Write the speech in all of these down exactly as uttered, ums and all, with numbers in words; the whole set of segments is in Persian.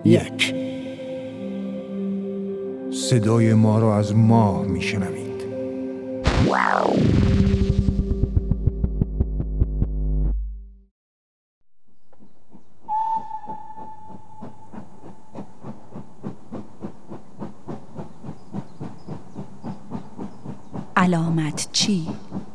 یک. صدای ما را از ماه میشنوید. علامت چی؟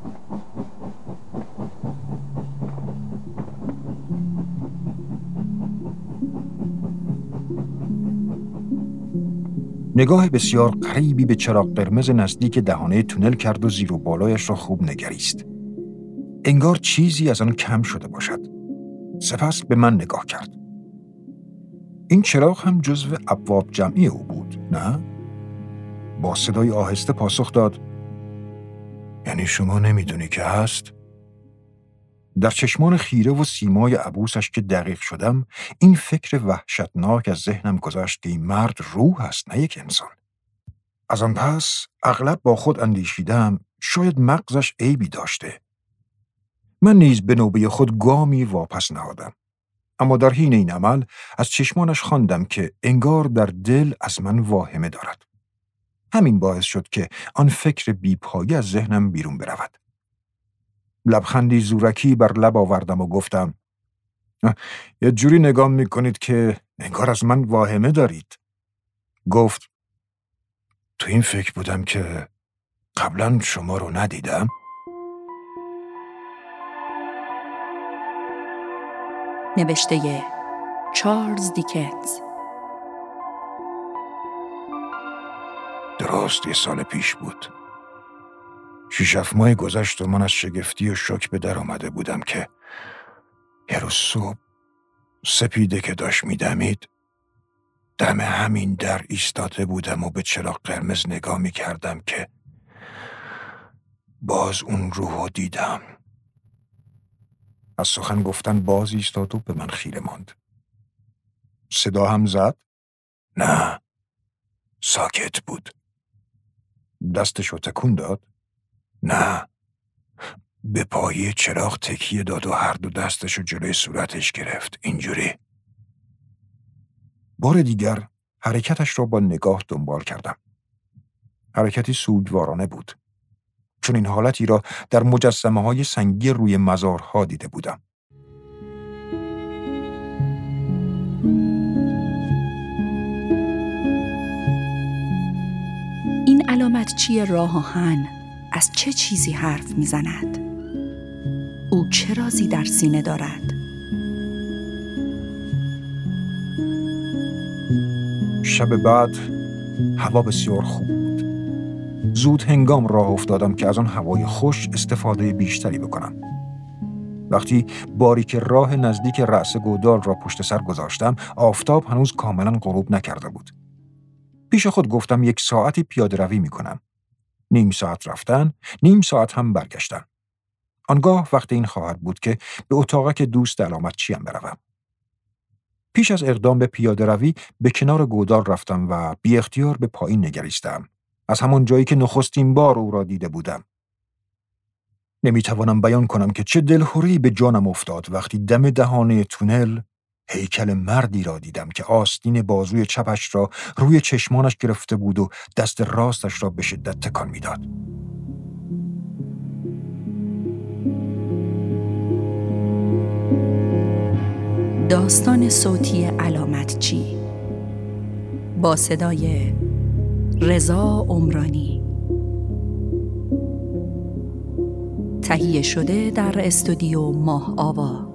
نگاه بسیار قریبی به چراغ قرمز نزدیک دهانه تونل کرد و زیر و بالایش را خوب نگریست. انگار چیزی از آن کم شده باشد. سپس به من نگاه کرد. این چراغ هم جزو ابواب جمعی او بود، نه؟ با صدای آهسته پاسخ داد: یعنی شما نمیدونی که هست؟ در چشمان خیره و سیمای عبوسش که دقیق شدم، این فکر وحشتناک از ذهنم گذشت که این مرد روح است، نه یک انسان. از آن پس اغلب با خود اندیشیدم شاید مغزش عیبی داشته. من نیز به نوبه خود گامی واپس نهادم. اما در حین این عمل از چشمانش خواندم که انگار در دل از من واهمه دارد. همین باعث شد که آن فکر بی‌پایه از ذهنم بیرون برود. لبخندی زورکی بر لب آوردم و گفتم: یه جوری نگاه میکنید که انگار از من واهمه دارید. گفت: تو این فکر بودم که قبلا شما رو ندیدم. نوشته چارلز دیکنز. درست یه سال پیش بود. شش هفت ماه گذشت و من از شگفتی و شوک به در آمده بودم که یه روز صبح سپیده که داشت میدمید، دم همین در ایستاده بودم و به چراغ قرمز نگاه میکردم که باز اون روحو دیدم. از سخن گفتن باز ایستاد و به من خیره ماند. صدا هم زد؟ نه، ساکت بود. دستشو تکون داد؟ نه، به پایه چراغ تکیه داد و هر دو دستشو جلوی صورتش گرفت، اینجوری. بار دیگر حرکتش را با نگاه دنبال کردم. حرکتی سوگوارانه بود. چون این حالتی را در مجسمه های سنگی روی مزارها دیده بودم. این علامت چی راه آهن از چه چیزی حرف میزند؟ او چه رازی در سینه دارد؟ شب بعد هوا بسیار خوب بود. زود هنگام راه افتادم که از آن هوای خوش استفاده بیشتری بکنم. وقتی باریک راه نزدیک رأس گودال را پشت سر گذاشتم، آفتاب هنوز کاملا غروب نکرده بود. پیش خود گفتم یک ساعتی پیاده روی می کنم. نیم ساعت رفتن، نیم ساعت هم برگشتن. آنگاه وقت این خواهد بود که به اتاقک دوست علامت چیم بروم. پیش از اقدام به پیاده روی به کنار گودال رفتم و بی اختیار به پایین نگریستم. از همان جایی که نخستین بار او را دیده بودم. نمیتوانم بیان کنم که چه دلخوری به جانم افتاد وقتی دم دهانه تونل هیکل مردی را دیدم که آستین بازوی چپش را روی چشمانش گرفته بود و دست راستش را به شدت تکان میداد. داستان صوتی علامت چی با صدای رضا عمرانی، تهیه شده در استودیو ماه آوا.